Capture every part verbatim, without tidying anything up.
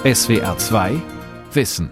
S W R zwei Wissen.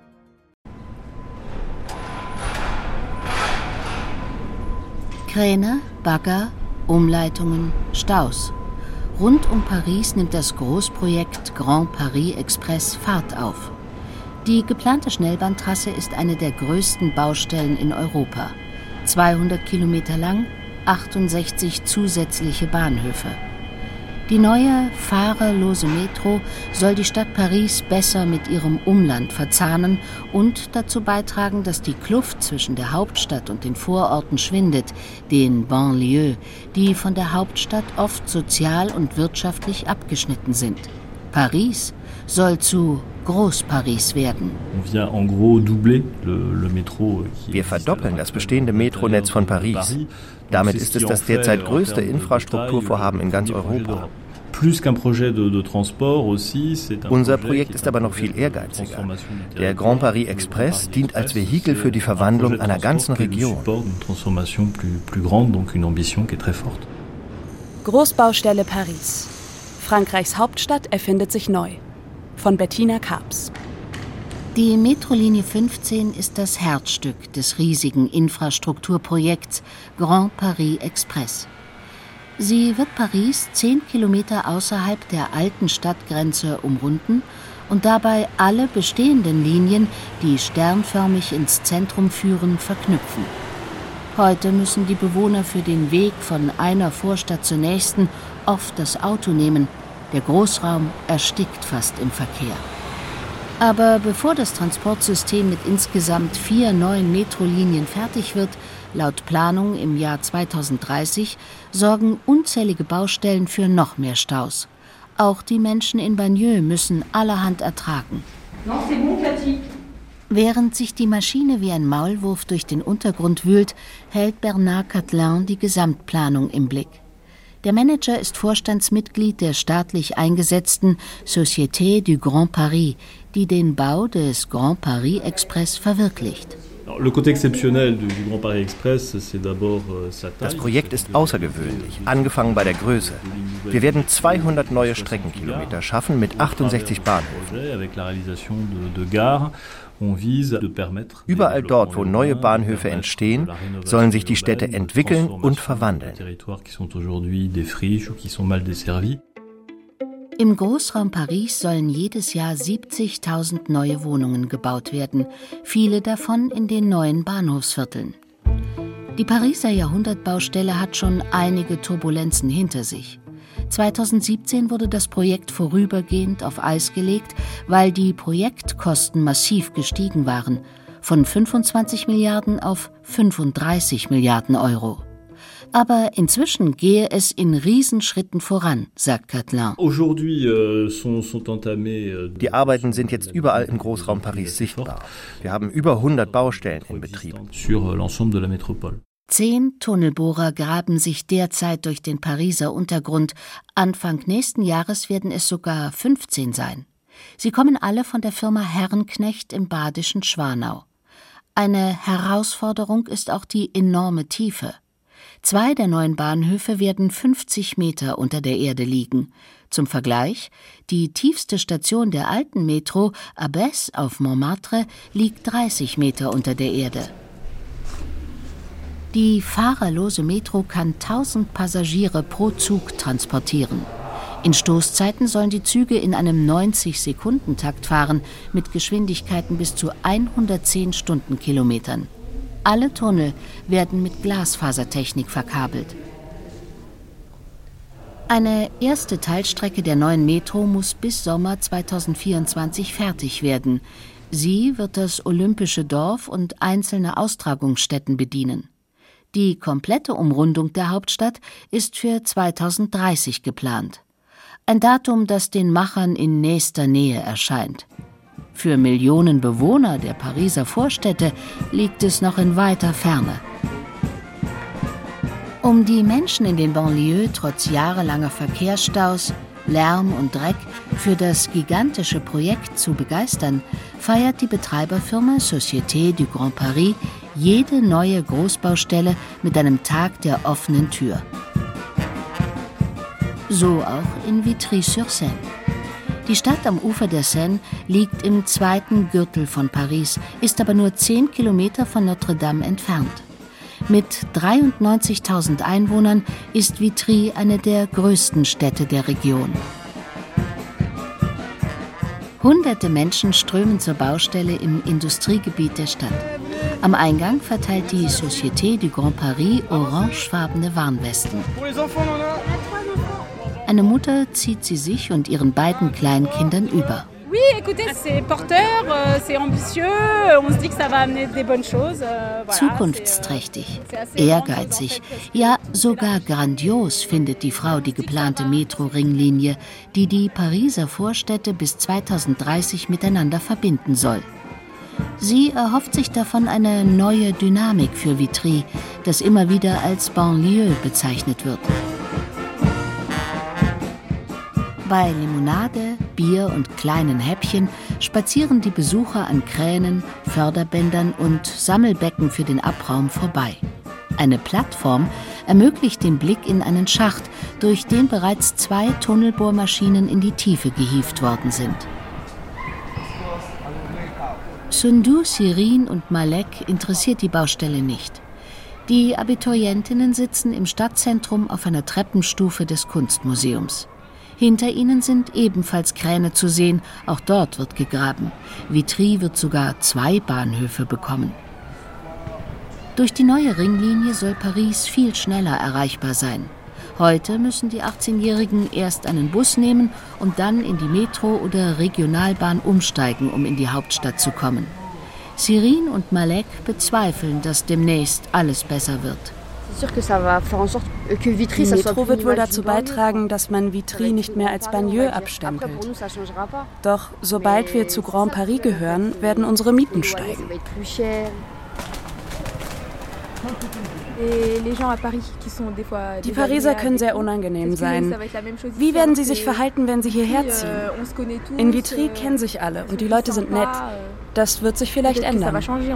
Kräne, Bagger, Umleitungen, Staus. Rund um Paris nimmt das Großprojekt Grand Paris Express Fahrt auf. Die geplante Schnellbahntrasse ist eine der größten Baustellen in Europa. zweihundert Kilometer lang, achtundsechzig zusätzliche Bahnhöfe. Die neue, fahrerlose Metro soll die Stadt Paris besser mit ihrem Umland verzahnen und dazu beitragen, dass die Kluft zwischen der Hauptstadt und den Vororten schwindet, den Banlieues, die von der Hauptstadt oft sozial und wirtschaftlich abgeschnitten sind. Paris soll zu Groß-Paris werden. Wir verdoppeln das bestehende Metronetz von Paris. Damit ist es das derzeit größte Infrastrukturvorhaben in ganz Europa. Unser Projekt ist aber noch viel ehrgeiziger. Der Grand Paris Express dient als Vehikel für die Verwandlung einer ganzen Region. Großbaustelle Paris. Frankreichs Hauptstadt erfindet sich neu. Von Bettina Karps. Die Metrolinie fünfzehn ist das Herzstück des riesigen Infrastrukturprojekts Grand Paris Express. Sie wird Paris zehn Kilometer außerhalb der alten Stadtgrenze umrunden und dabei alle bestehenden Linien, die sternförmig ins Zentrum führen, verknüpfen. Heute müssen die Bewohner für den Weg von einer Vorstadt zur nächsten oft das Auto nehmen. Der Großraum erstickt fast im Verkehr. Aber bevor das Transportsystem mit insgesamt vier neuen Metrolinien fertig wird, laut Planung im Jahr zweitausenddreißig, sorgen unzählige Baustellen für noch mehr Staus. Auch die Menschen in Banlieue müssen allerhand ertragen. Während sich die Maschine wie ein Maulwurf durch den Untergrund wühlt, hält Bernard Catelin die Gesamtplanung im Blick. Der Manager ist Vorstandsmitglied der staatlich eingesetzten Société du Grand Paris, die den Bau des Grand Paris Express verwirklicht. Das Projekt ist außergewöhnlich, angefangen bei der Größe. Wir werden zweihundert neue Streckenkilometer schaffen mit achtundsechzig Bahnhöfen. Überall dort, wo neue Bahnhöfe entstehen, sollen sich die Städte entwickeln und verwandeln. Im Großraum Paris sollen jedes Jahr siebzigtausend neue Wohnungen gebaut werden, viele davon in den neuen Bahnhofsvierteln. Die Pariser Jahrhundertbaustelle hat schon einige Turbulenzen hinter sich. zweitausendsiebzehn wurde das Projekt vorübergehend auf Eis gelegt, weil die Projektkosten massiv gestiegen waren, von fünfundzwanzig Milliarden auf fünfunddreißig Milliarden Euro. Aber inzwischen gehe es in Riesenschritten voran, sagt Catelin. Die Arbeiten sind jetzt überall im Großraum Paris sichtbar. Wir haben über hundert Baustellen in Betrieb. Zehn Tunnelbohrer graben sich derzeit durch den Pariser Untergrund. Anfang nächsten Jahres werden es sogar fünfzehn sein. Sie kommen alle von der Firma Herrenknecht im badischen Schwanau. Eine Herausforderung ist auch die enorme Tiefe. Zwei der neuen Bahnhöfe werden fünfzig Meter unter der Erde liegen. Zum Vergleich, die tiefste Station der alten Metro, Abbesse auf Montmartre, liegt dreißig Meter unter der Erde. Die fahrerlose Metro kann tausend Passagiere pro Zug transportieren. In Stoßzeiten sollen die Züge in einem neunzig-Sekunden-Takt fahren, mit Geschwindigkeiten bis zu hundertzehn Stundenkilometern. Alle Tunnel werden mit Glasfasertechnik verkabelt. Eine erste Teilstrecke der neuen Metro muss bis Sommer zweitausendvierundzwanzig fertig werden. Sie wird das Olympische Dorf und einzelne Austragungsstätten bedienen. Die komplette Umrundung der Hauptstadt ist für zweitausenddreißig geplant. Ein Datum, das den Machern in nächster Nähe erscheint. Für Millionen Bewohner der Pariser Vorstädte liegt es noch in weiter Ferne. Um die Menschen in den Banlieues trotz jahrelanger Verkehrsstaus, Lärm und Dreck für das gigantische Projekt zu begeistern, feiert die Betreiberfirma Société du Grand Paris jede neue Großbaustelle mit einem Tag der offenen Tür. So auch in Vitry-sur-Seine. Die Stadt am Ufer der Seine liegt im zweiten Gürtel von Paris, ist aber nur zehn Kilometer von Notre-Dame entfernt. Mit dreiundneunzigtausend Einwohnern ist Vitry eine der größten Städte der Region. Hunderte Menschen strömen zur Baustelle im Industriegebiet der Stadt. Am Eingang verteilt die Société du Grand Paris orangefarbene Warnwesten. Eine Mutter zieht sie sich und ihren beiden Kleinkindern über. Oui, écoutez, c'est porteur, c'est ambitieux, on se dit que ça va amener des bonnes choses. Zukunftsträchtig, ehrgeizig, ja sogar grandios findet die Frau die geplante Metro-Ringlinie, die die Pariser Vorstädte bis zweitausenddreißig miteinander verbinden soll. Sie erhofft sich davon eine neue Dynamik für Vitry, das immer wieder als Banlieue bezeichnet wird. Bei Limonade, Bier und kleinen Häppchen spazieren die Besucher an Kränen, Förderbändern und Sammelbecken für den Abraum vorbei. Eine Plattform ermöglicht den Blick in einen Schacht, durch den bereits zwei Tunnelbohrmaschinen in die Tiefe gehievt worden sind. Sundou, Sirin und Malek interessiert die Baustelle nicht. Die Abiturientinnen sitzen im Stadtzentrum auf einer Treppenstufe des Kunstmuseums. Hinter ihnen sind ebenfalls Kräne zu sehen, auch dort wird gegraben. Vitry wird sogar zwei Bahnhöfe bekommen. Durch die neue Ringlinie soll Paris viel schneller erreichbar sein. Heute müssen die achtzehnjährigen erst einen Bus nehmen und dann in die Metro oder Regionalbahn umsteigen, um in die Hauptstadt zu kommen. Sirin und Malek bezweifeln, dass demnächst alles besser wird. Die Metro wird wohl dazu beitragen, dass man Vitry nicht mehr als Banlieue abstempelt. Doch sobald wir zu Grand Paris gehören, werden unsere Mieten steigen. Die Pariser können sehr unangenehm sein. Wie werden sie sich verhalten, wenn sie hierher ziehen? In Vitry kennen sich alle und die Leute sind nett. Das wird sich vielleicht ändern.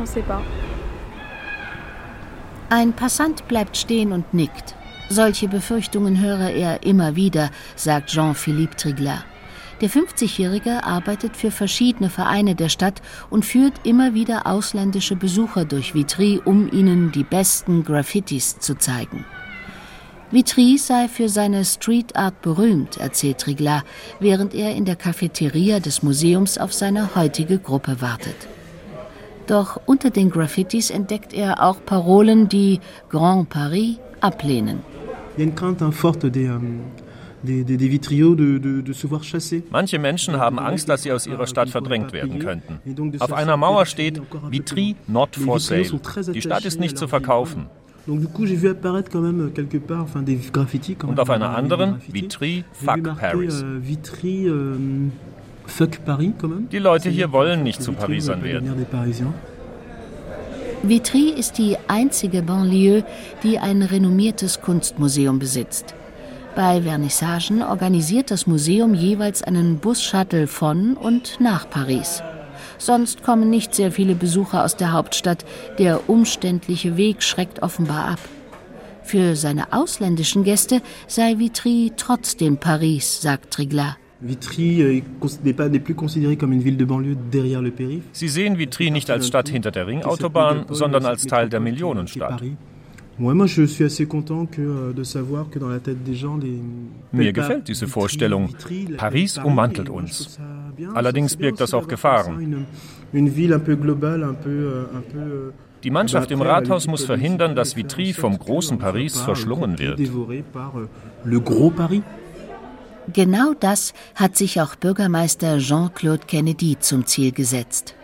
Ein Passant bleibt stehen und nickt. Solche Befürchtungen höre er immer wieder, sagt Jean-Philippe Trigla. Der fünfzigjährige arbeitet für verschiedene Vereine der Stadt und führt immer wieder ausländische Besucher durch Vitry, um ihnen die besten Graffitis zu zeigen. Vitry sei für seine Street Art berühmt, erzählt Trigla, während er in der Cafeteria des Museums auf seine heutige Gruppe wartet. Doch unter den Graffitis entdeckt er auch Parolen, die Grand Paris ablehnen. Manche Menschen haben Angst, dass sie aus ihrer Stadt verdrängt werden könnten. Auf einer Mauer steht Vitry not for sale. Die Stadt ist nicht zu verkaufen. Und auf einer anderen Vitry fuck Paris. Die Leute hier wollen nicht zu Parisern werden. Vitry ist die einzige Banlieue, die ein renommiertes Kunstmuseum besitzt. Bei Vernissagen organisiert das Museum jeweils einen Bus-Shuttle von und nach Paris. Sonst kommen nicht sehr viele Besucher aus der Hauptstadt. Der umständliche Weg schreckt offenbar ab. Für seine ausländischen Gäste sei Vitry trotzdem Paris, sagt Trigla. Sie sehen Vitry nicht als Stadt hinter der Ringautobahn, sondern als Teil der Millionenstadt. Mir gefällt diese Vorstellung. Paris ummantelt uns. Allerdings birgt das auch Gefahren. Die Mannschaft im Rathaus muss verhindern, dass Vitry vom großen Paris verschlungen wird. Genau das hat sich auch Bürgermeister Jean-Claude Kennedy zum Ziel gesetzt.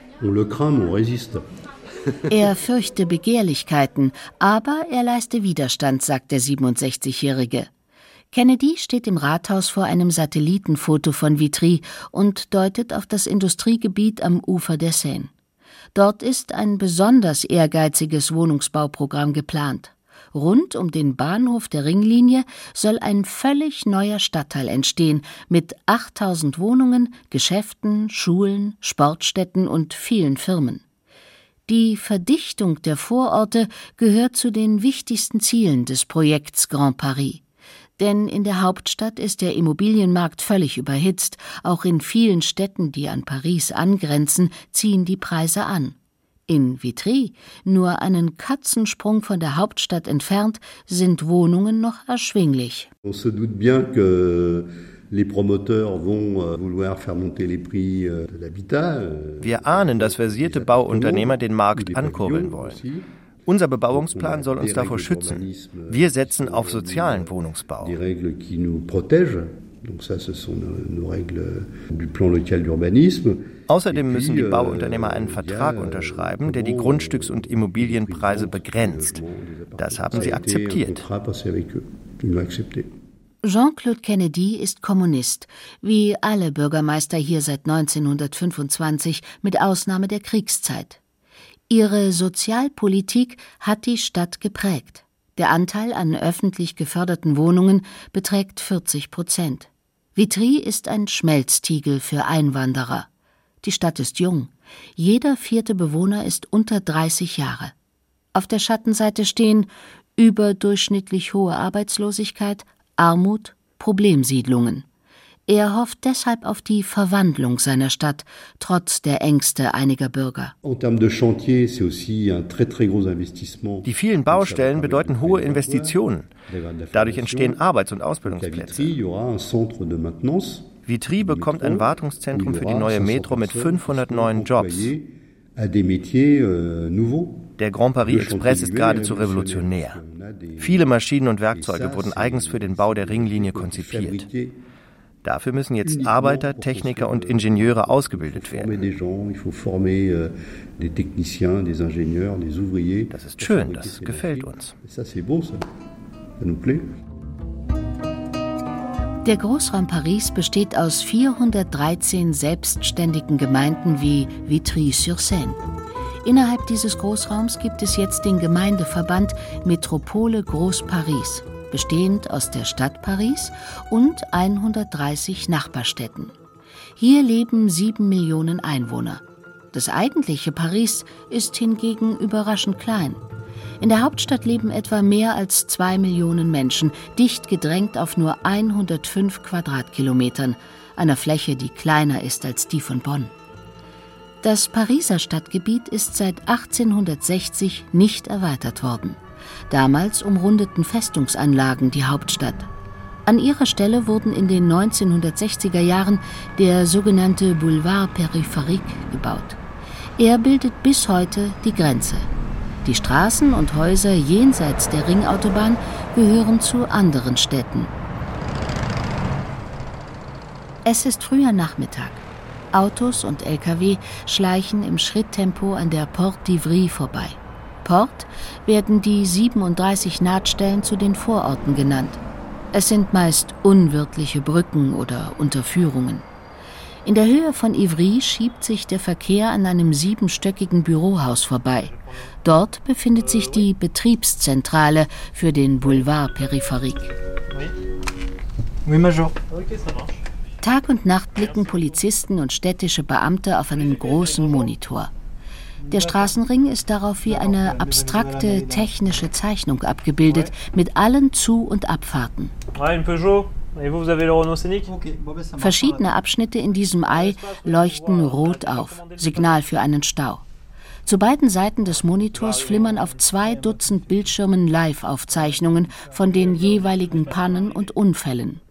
Er fürchte Begehrlichkeiten, aber er leiste Widerstand, sagt der siebenundsechzigjährige. Kennedy steht im Rathaus vor einem Satellitenfoto von Vitry und deutet auf das Industriegebiet am Ufer der Seine. Dort ist ein besonders ehrgeiziges Wohnungsbauprogramm geplant. Rund um den Bahnhof der Ringlinie soll ein völlig neuer Stadtteil entstehen mit achttausend Wohnungen, Geschäften, Schulen, Sportstätten und vielen Firmen. Die Verdichtung der Vororte gehört zu den wichtigsten Zielen des Projekts Grand Paris. Denn in der Hauptstadt ist der Immobilienmarkt völlig überhitzt. Auch in vielen Städten, die an Paris angrenzen, ziehen die Preise an. In Vitry, nur einen Katzensprung von der Hauptstadt entfernt, sind Wohnungen noch erschwinglich. On se doute bien que les promoteurs vont vouloir faire monter les prix de l'habitat. Wir ahnen, dass versierte Bauunternehmer den Markt ankurbeln wollen. Unser Bebauungsplan soll uns davor schützen. Wir setzen auf sozialen Wohnungsbau. Die Regeln, die uns protègent. Donc ça, ce sont nos règles du plan local d'urbanisme. Außerdem müssen die Bauunternehmer einen Vertrag unterschreiben, der die Grundstücks- und Immobilienpreise begrenzt. Das haben sie akzeptiert. Jean-Claude Kennedy ist Kommunist, wie alle Bürgermeister hier seit neunzehnhundertfünfundzwanzig, mit Ausnahme der Kriegszeit. Ihre Sozialpolitik hat die Stadt geprägt. Der Anteil an öffentlich geförderten Wohnungen beträgt vierzig Prozent. Vitry ist ein Schmelztiegel für Einwanderer. Die Stadt ist jung. Jeder vierte Bewohner ist unter dreißig Jahre. Auf der Schattenseite stehen überdurchschnittlich hohe Arbeitslosigkeit, Armut, Problemsiedlungen. Er hofft deshalb auf die Verwandlung seiner Stadt, trotz der Ängste einiger Bürger. Die vielen Baustellen bedeuten hohe Investitionen. Dadurch entstehen Arbeits- und Ausbildungsplätze. Vitry bekommt ein Wartungszentrum für die neue Metro mit fünfhundert neuen Jobs. Der Grand Paris Express ist geradezu revolutionär. Viele Maschinen und Werkzeuge wurden eigens für den Bau der Ringlinie konzipiert. Dafür müssen jetzt Arbeiter, Techniker und Ingenieure ausgebildet werden. Das ist schön, das gefällt uns. Der Großraum Paris besteht aus vierhundertdreizehn selbstständigen Gemeinden wie Vitry-sur-Seine. Innerhalb dieses Großraums gibt es jetzt den Gemeindeverband Métropole Groß Paris, bestehend aus der Stadt Paris und hundertdreißig Nachbarstädten. Hier leben sieben Millionen Einwohner. Das eigentliche Paris ist hingegen überraschend klein. In der Hauptstadt leben etwa mehr als zwei Millionen Menschen, dicht gedrängt auf nur hundertfünf Quadratkilometern, einer Fläche, die kleiner ist als die von Bonn. Das Pariser Stadtgebiet ist seit achtzehnhundertsechzig nicht erweitert worden. Damals umrundeten Festungsanlagen die Hauptstadt. An ihrer Stelle wurden in den neunzehnhundertsechziger Jahren der sogenannte Boulevard Périphérique gebaut. Er bildet bis heute die Grenze. Die Straßen und Häuser jenseits der Ringautobahn gehören zu anderen Städten. Es ist früher Nachmittag. Autos und L K W schleichen im Schritttempo an der Porte d'Ivry vorbei. Port werden die siebenunddreißig Nahtstellen zu den Vororten genannt. Es sind meist unwirtliche Brücken oder Unterführungen. In der Höhe von Ivry schiebt sich der Verkehr an einem siebenstöckigen Bürohaus vorbei. Dort befindet sich die Betriebszentrale für den Boulevard Périphérique. Oui, Major. Tag und Nacht blicken Polizisten und städtische Beamte auf einen großen Monitor. Der Straßenring ist darauf wie eine abstrakte technische Zeichnung abgebildet, mit allen Zu- und Abfahrten. Verschiedene Abschnitte in diesem Ei leuchten rot auf, Signal für einen Stau. Zu beiden Seiten des Monitors flimmern auf zwei Dutzend Bildschirmen Live-Aufzeichnungen von den jeweiligen Pannen und Unfällen.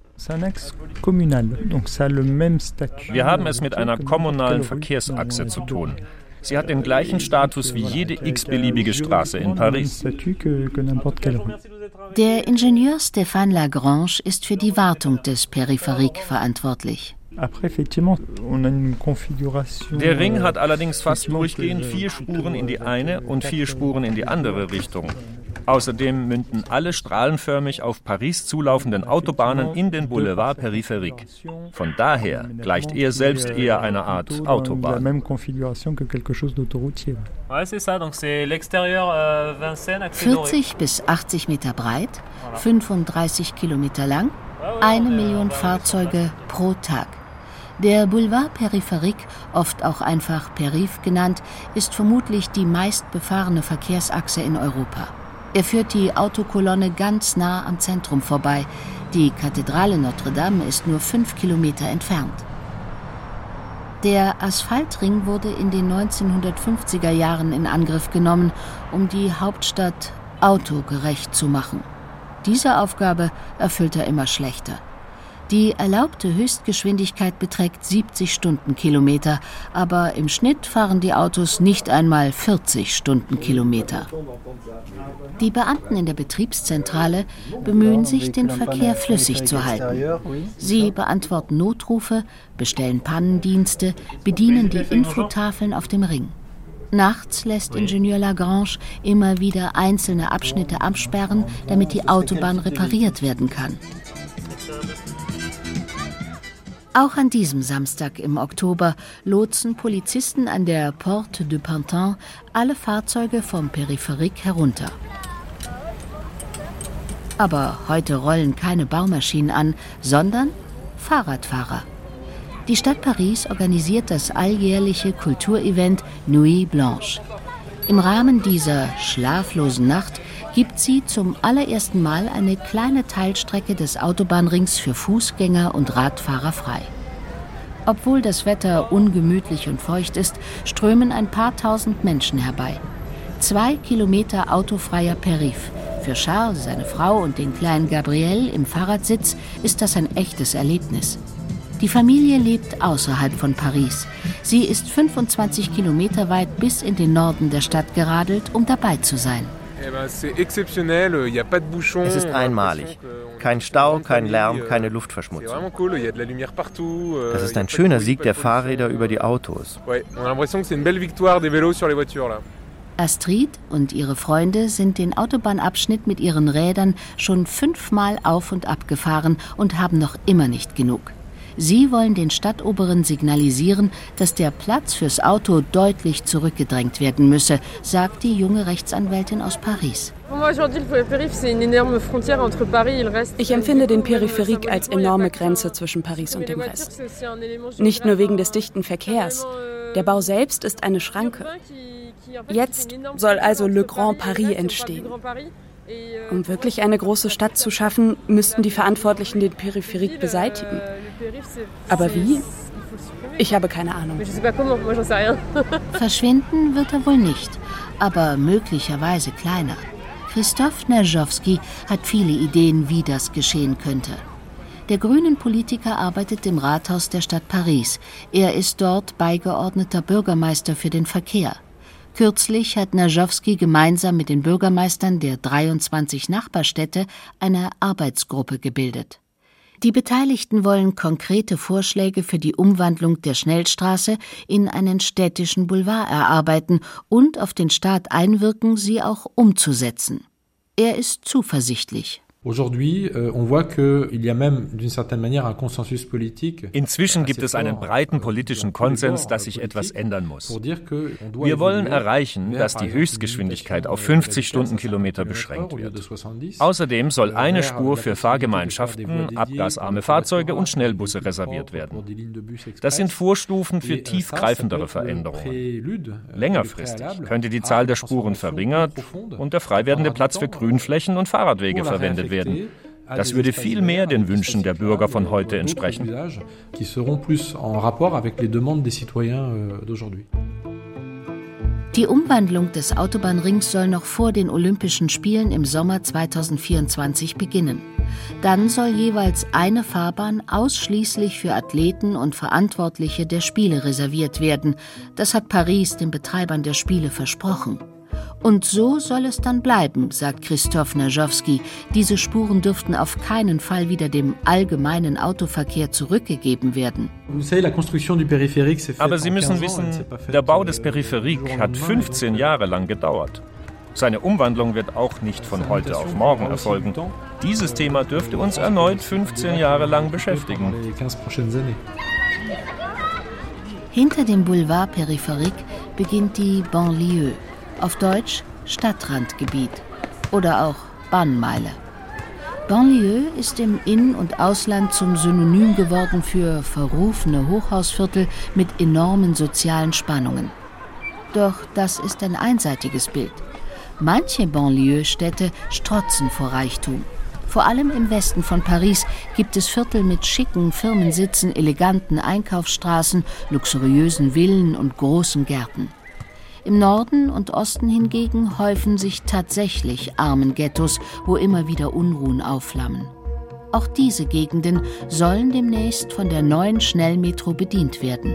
Wir haben es mit einer kommunalen Verkehrsachse zu tun. Sie hat den gleichen Status wie jede x-beliebige Straße in Paris. Der Ingenieur Stéphane Lagrange ist für die Wartung des Périphérique verantwortlich. Der Ring hat allerdings fast durchgehend vier Spuren in die eine und vier Spuren in die andere Richtung. Außerdem münden alle strahlenförmig auf Paris zulaufenden Autobahnen in den Boulevard Périphérique. Von daher gleicht er selbst eher einer Art Autobahn. vierzig bis achtzig Meter breit, fünfunddreißig Kilometer lang, eine Million Fahrzeuge pro Tag. Der Boulevard Périphérique, oft auch einfach Périph genannt, ist vermutlich die meistbefahrene Verkehrsachse in Europa. Er führt die Autokolonne ganz nah am Zentrum vorbei. Die Kathedrale Notre-Dame ist nur fünf Kilometer entfernt. Der Asphaltring wurde in den neunzehnhundertfünfziger Jahren in Angriff genommen, um die Hauptstadt autogerecht zu machen. Diese Aufgabe erfüllt er immer schlechter. Die erlaubte Höchstgeschwindigkeit beträgt siebzig Stundenkilometer, aber im Schnitt fahren die Autos nicht einmal vierzig Stundenkilometer. Die Beamten in der Betriebszentrale bemühen sich, den Verkehr flüssig zu halten. Sie beantworten Notrufe, bestellen Pannendienste, bedienen die Infotafeln auf dem Ring. Nachts lässt Ingenieur Lagrange immer wieder einzelne Abschnitte absperren, damit die Autobahn repariert werden kann. Auch an diesem Samstag im Oktober lotsen Polizisten an der Porte du Printemps alle Fahrzeuge vom Périphérique herunter. Aber heute rollen keine Baumaschinen an, sondern Fahrradfahrer. Die Stadt Paris organisiert das alljährliche Kulturevent Nuit Blanche. Im Rahmen dieser schlaflosen Nacht gibt sie zum allerersten Mal eine kleine Teilstrecke des Autobahnrings für Fußgänger und Radfahrer frei. Obwohl das Wetter ungemütlich und feucht ist, strömen ein paar tausend Menschen herbei. Zwei Kilometer autofreier Périph'. Für Charles, seine Frau und den kleinen Gabriel im Fahrradsitz ist das ein echtes Erlebnis. Die Familie lebt außerhalb von Paris. Sie ist fünfundzwanzig Kilometer weit bis in den Norden der Stadt geradelt, um dabei zu sein. Es ist einmalig. Kein Stau, kein Lärm, keine Luftverschmutzung. Das ist ein schöner Sieg der Fahrräder über die Autos. Astrid und ihre Freunde sind den Autobahnabschnitt mit ihren Rädern schon fünfmal auf und ab gefahren und haben noch immer nicht genug. Sie wollen den Stadtoberen signalisieren, dass der Platz fürs Auto deutlich zurückgedrängt werden müsse, sagt die junge Rechtsanwältin aus Paris. Ich empfinde den Périphérique als enorme Grenze zwischen Paris und dem Rest. Nicht nur wegen des dichten Verkehrs. Der Bau selbst ist eine Schranke. Jetzt soll also Le Grand Paris entstehen. Um wirklich eine große Stadt zu schaffen, müssten die Verantwortlichen den Périphérique beseitigen. Aber wie? Ich habe keine Ahnung. Verschwinden wird er wohl nicht, aber möglicherweise kleiner. Christophe Najowski hat viele Ideen, wie das geschehen könnte. Der grünen Politiker arbeitet im Rathaus der Stadt Paris. Er ist dort beigeordneter Bürgermeister für den Verkehr. Kürzlich hat Najowski gemeinsam mit den Bürgermeistern der dreiundzwanzig Nachbarstädte eine Arbeitsgruppe gebildet. Die Beteiligten wollen konkrete Vorschläge für die Umwandlung der Schnellstraße in einen städtischen Boulevard erarbeiten und auf den Staat einwirken, sie auch umzusetzen. Er ist zuversichtlich. Inzwischen gibt es einen breiten politischen Konsens, dass sich etwas ändern muss. Wir wollen erreichen, dass die Höchstgeschwindigkeit auf fünfzig Stundenkilometer beschränkt wird. Außerdem soll eine Spur für Fahrgemeinschaften, abgasarme Fahrzeuge und Schnellbusse reserviert werden. Das sind Vorstufen für tiefgreifendere Veränderungen. Längerfristig könnte die Zahl der Spuren verringert und der frei werdende Platz für Grünflächen und Fahrradwege verwendet werden. Das würde viel mehr den Wünschen der Bürger von heute entsprechen. Die Umwandlung des Autobahnrings soll noch vor den Olympischen Spielen im Sommer zweitausendvierundzwanzig beginnen. Dann soll jeweils eine Fahrbahn ausschließlich für Athleten und Verantwortliche der Spiele reserviert werden. Das hat Paris den Betreibern der Spiele versprochen. Und so soll es dann bleiben, sagt Christophe Najowski. Diese Spuren dürften auf keinen Fall wieder dem allgemeinen Autoverkehr zurückgegeben werden. Aber Sie müssen wissen, der Bau des Périphérique hat fünfzehn Jahre lang gedauert. Seine Umwandlung wird auch nicht von heute auf morgen erfolgen. Dieses Thema dürfte uns erneut fünfzehn Jahre lang beschäftigen. Hinter dem Boulevard Périphérique beginnt die Banlieue. Auf Deutsch Stadtrandgebiet oder auch Bahnmeile. Banlieue ist im In- und Ausland zum Synonym geworden für verrufene Hochhausviertel mit enormen sozialen Spannungen. Doch das ist ein einseitiges Bild. Manche Banlieue-Städte strotzen vor Reichtum. Vor allem im Westen von Paris gibt es Viertel mit schicken Firmensitzen, eleganten Einkaufsstraßen, luxuriösen Villen und großen Gärten. Im Norden und Osten hingegen häufen sich tatsächlich Armenghettos, wo immer wieder Unruhen aufflammen. Auch diese Gegenden sollen demnächst von der neuen Schnellmetro bedient werden.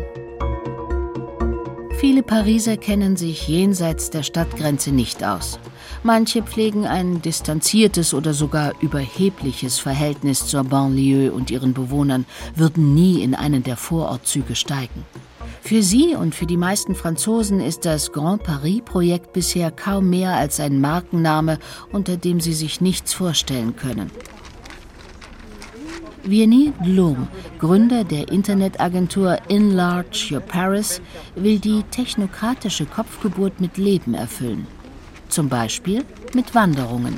Viele Pariser kennen sich jenseits der Stadtgrenze nicht aus. Manche pflegen ein distanziertes oder sogar überhebliches Verhältnis zur Banlieue und ihren Bewohnern, würden nie in einen der Vorortzüge steigen. Für sie und für die meisten Franzosen ist das Grand Paris-Projekt bisher kaum mehr als ein Markenname, unter dem sie sich nichts vorstellen können. Virnie Dlum, Gründer der Internetagentur Enlarge Your Paris, will die technokratische Kopfgeburt mit Leben erfüllen. Zum Beispiel mit Wanderungen.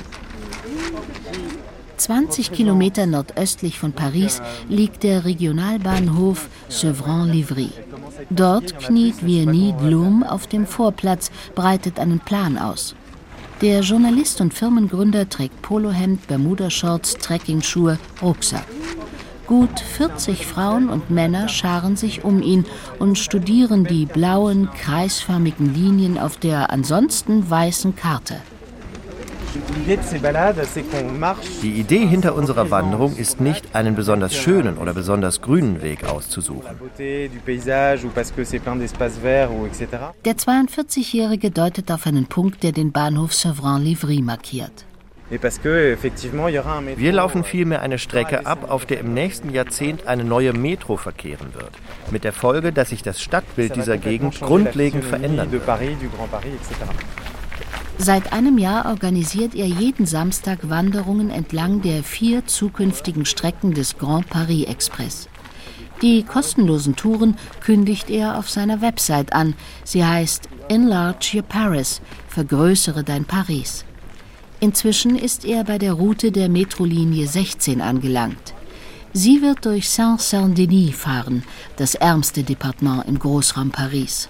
zwanzig Kilometer nordöstlich von Paris liegt der Regionalbahnhof Sevran-Livry. Dort kniet Virnie Dlum auf dem Vorplatz, breitet einen Plan aus. Der Journalist und Firmengründer trägt Polohemd, Bermuda-Shorts, Trekkingschuhe, Rucksack. Gut vierzig Frauen und Männer scharen sich um ihn und studieren die blauen, kreisförmigen Linien auf der ansonsten weißen Karte. Die Idee hinter unserer Wanderung ist nicht, einen besonders schönen oder besonders grünen Weg auszusuchen. Der zweiundvierzigjährige deutet auf einen Punkt, der den Bahnhof Sevran-Livry markiert. Wir laufen vielmehr eine Strecke ab, auf der im nächsten Jahrzehnt eine neue Metro verkehren wird. Mit der Folge, dass sich das Stadtbild dieser Gegend grundlegend verändern wird. Seit einem Jahr organisiert er jeden Samstag Wanderungen entlang der vier zukünftigen Strecken des Grand Paris Express. Die kostenlosen Touren kündigt er auf seiner Website an. Sie heißt Enlarge Your Paris, vergrößere dein Paris. Inzwischen ist er bei der Route der Metrolinie sechzehn angelangt. Sie wird durch Saint-Saint-Denis fahren, das ärmste Departement im Großraum Paris.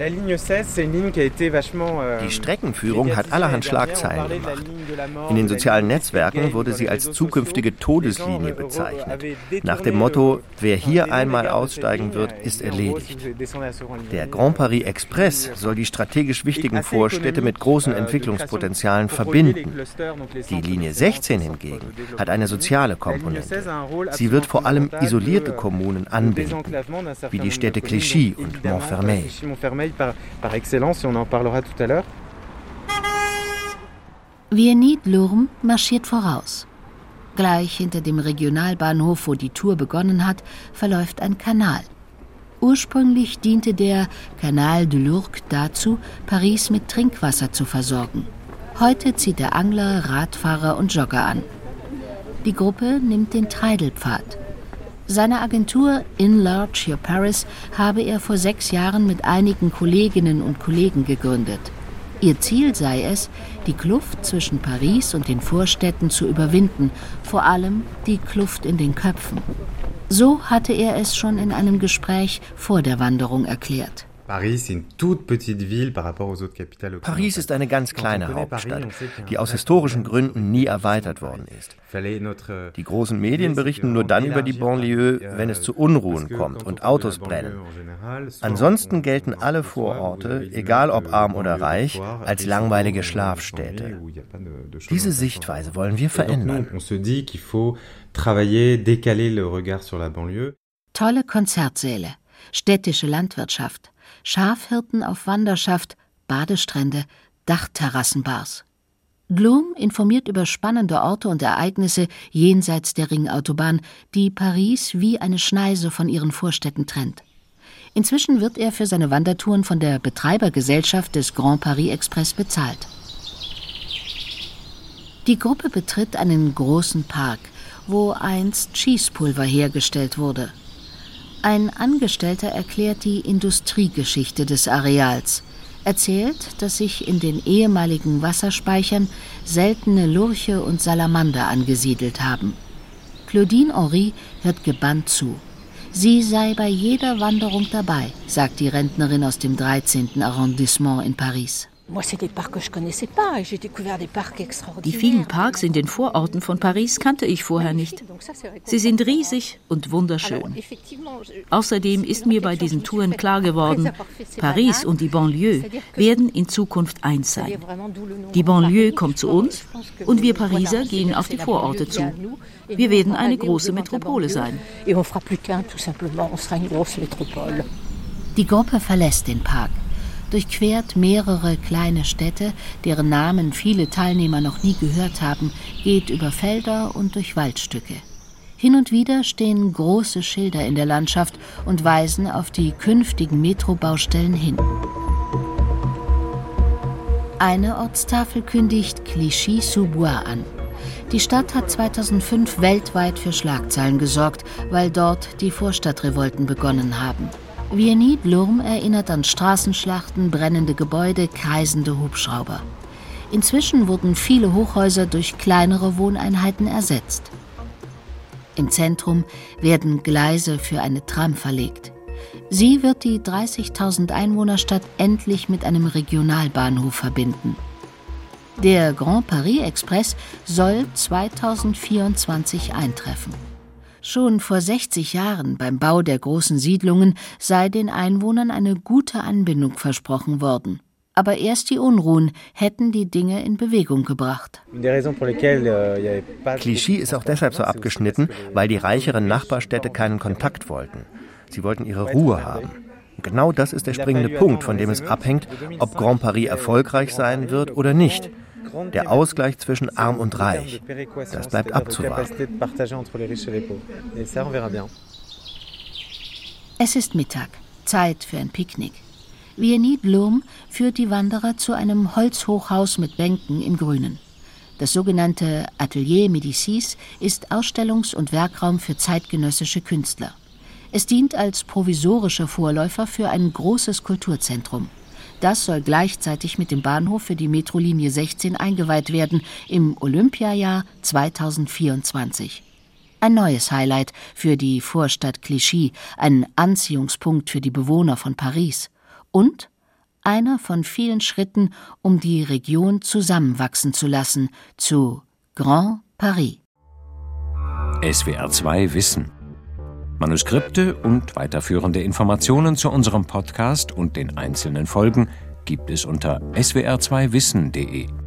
Die Streckenführung hat allerhand Schlagzeilen gemacht. In den sozialen Netzwerken wurde sie als zukünftige Todeslinie bezeichnet. Nach dem Motto, wer hier einmal aussteigen wird, ist erledigt. Der Grand Paris Express soll die strategisch wichtigen Vorstädte mit großen Entwicklungspotenzialen verbinden. Die Linie sechzehn hingegen hat eine soziale Komponente. Sie wird vor allem isolierte Kommunen anbinden, wie die Städte Clichy und Montfermeil. Par, par excellence, on en parlera tout à l'heure. Virnie Dlum marschiert voraus. Gleich hinter dem Regionalbahnhof, wo die Tour begonnen hat, verläuft ein Kanal. Ursprünglich diente der Canal de l'Ourcq dazu, Paris mit Trinkwasser zu versorgen. Heute zieht er Angler, Radfahrer und Jogger an. Die Gruppe nimmt den Treidelpfad. Seine Agentur Enlarge Your Paris habe er vor sechs Jahren mit einigen Kolleginnen und Kollegen gegründet. Ihr Ziel sei es, die Kluft zwischen Paris und den Vorstädten zu überwinden, vor allem die Kluft in den Köpfen. So hatte er es schon in einem Gespräch vor der Wanderung erklärt. Paris ist eine ganz kleine Hauptstadt, die aus historischen Gründen nie erweitert worden ist. Die großen Medien berichten nur dann über die Banlieue, wenn es zu Unruhen kommt und Autos brennen. Ansonsten gelten alle Vororte, egal ob arm oder reich, als langweilige Schlafstädte. Diese Sichtweise wollen wir verändern. Tolle Konzertsäle, städtische Landwirtschaft, Schafhirten auf Wanderschaft, Badestrände, Dachterrassenbars. Dlum informiert über spannende Orte und Ereignisse jenseits der Ringautobahn, die Paris wie eine Schneise von ihren Vorstädten trennt. Inzwischen wird er für seine Wandertouren von der Betreibergesellschaft des Grand Paris Express bezahlt. Die Gruppe betritt einen großen Park, wo einst Schießpulver hergestellt wurde. Ein Angestellter erklärt die Industriegeschichte des Areals, erzählt, dass sich in den ehemaligen Wasserspeichern seltene Lurche und Salamander angesiedelt haben. Claudine Henry hört gebannt zu. Sie sei bei jeder Wanderung dabei, sagt die Rentnerin aus dem dreizehnten Arrondissement in Paris. Die vielen Parks in den Vororten von Paris kannte ich vorher nicht. Sie sind riesig und wunderschön. Außerdem ist mir bei diesen Touren klar geworden, Paris und die Banlieue werden in Zukunft eins sein. Die Banlieue kommt zu uns und wir Pariser gehen auf die Vororte zu. Wir werden eine große Metropole sein. Die Gruppe verlässt den Park, durchquert mehrere kleine Städte, deren Namen viele Teilnehmer noch nie gehört haben, geht über Felder und durch Waldstücke. Hin und wieder stehen große Schilder in der Landschaft und weisen auf die künftigen Metrobaustellen hin. Eine Ortstafel kündigt Clichy-sous-Bois an. Die Stadt hat zweitausendfünf weltweit für Schlagzeilen gesorgt, weil dort die Vorstadtrevolten begonnen haben. Vianney-Blurm erinnert an Straßenschlachten, brennende Gebäude, kreisende Hubschrauber. Inzwischen wurden viele Hochhäuser durch kleinere Wohneinheiten ersetzt. Im Zentrum werden Gleise für eine Tram verlegt. Sie wird die dreißigtausend Einwohnerstadt endlich mit einem Regionalbahnhof verbinden. Der Grand Paris Express soll zweitausendvierundzwanzig eintreffen. Schon vor sechzig Jahren beim Bau der großen Siedlungen sei den Einwohnern eine gute Anbindung versprochen worden. Aber erst die Unruhen hätten die Dinge in Bewegung gebracht. Clichy ist auch deshalb so abgeschnitten, weil die reicheren Nachbarstädte keinen Kontakt wollten. Sie wollten ihre Ruhe haben. Und genau das ist der springende Punkt, von dem es abhängt, ob Grand Paris erfolgreich sein wird oder nicht. Der Ausgleich zwischen Arm und Reich. Das bleibt abzuwarten. Es ist Mittag, Zeit für ein Picknick. Vianney-Blurm führt die Wanderer zu einem Holzhochhaus mit Bänken im Grünen. Das sogenannte Atelier Médicis ist Ausstellungs- und Werkraum für zeitgenössische Künstler. Es dient als provisorischer Vorläufer für ein großes Kulturzentrum. Das soll gleichzeitig mit dem Bahnhof für die Metrolinie sechzehn eingeweiht werden im Olympiajahr zweitausendvierundzwanzig. Ein neues Highlight für die Vorstadt Clichy, ein Anziehungspunkt für die Bewohner von Paris und einer von vielen Schritten, um die Region zusammenwachsen zu lassen zu Grand Paris. S W R zwei Wissen. Manuskripte und weiterführende Informationen zu unserem Podcast und den einzelnen Folgen gibt es unter s w r zwei wissen punkt d e.